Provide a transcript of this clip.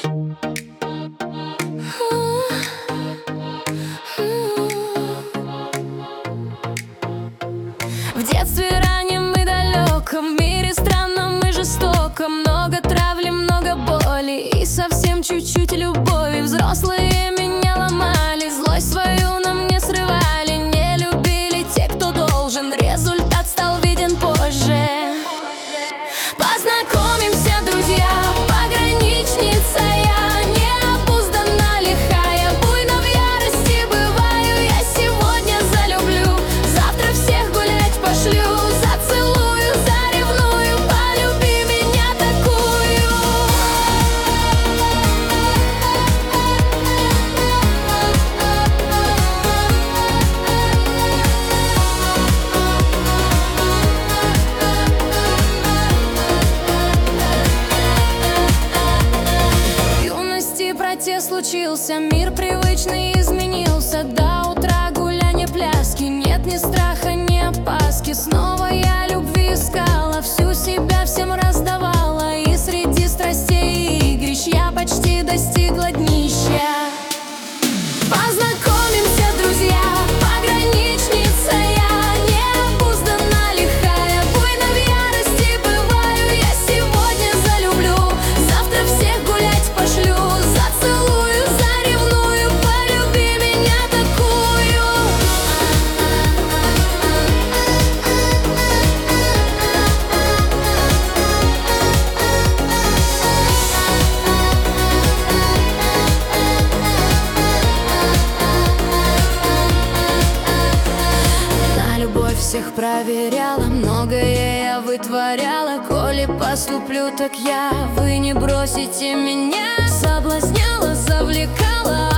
В детстве раннем и далеком, в мире странном и жестоком, много травли, много боли и совсем чуть-чуть любови. Взрослые меня ломали, злость свою на мне срывали, не любили те, кто должен, результат стал виден позже. Познакомимся, друзья, пограничница я, необузданно лихая, буйно в ярости бываю. Я сегодня залюблю, завтра всех гулять пошлю, зацелую, заревную, полюби меня такую. В юности протест случился, мир привычный изменился. До утра гуляния, пляски, нет ни страха, ни опаски. Снова я любви искала, всю себя всем раздавала, и среди страстей и игрищ я почти достигла днища. Познакомимся, друзья, пограничница я, необузданно лихая, буйно в ярости бываю. Я сегодня залюблю, завтра всех гулять пошлю, зацелую, заревную, полюби меня такую. На любовь всех проверяла, многое я вытворяла. Коли поступлю, так я, вы не бросите меня. Соблазняла, завлекала,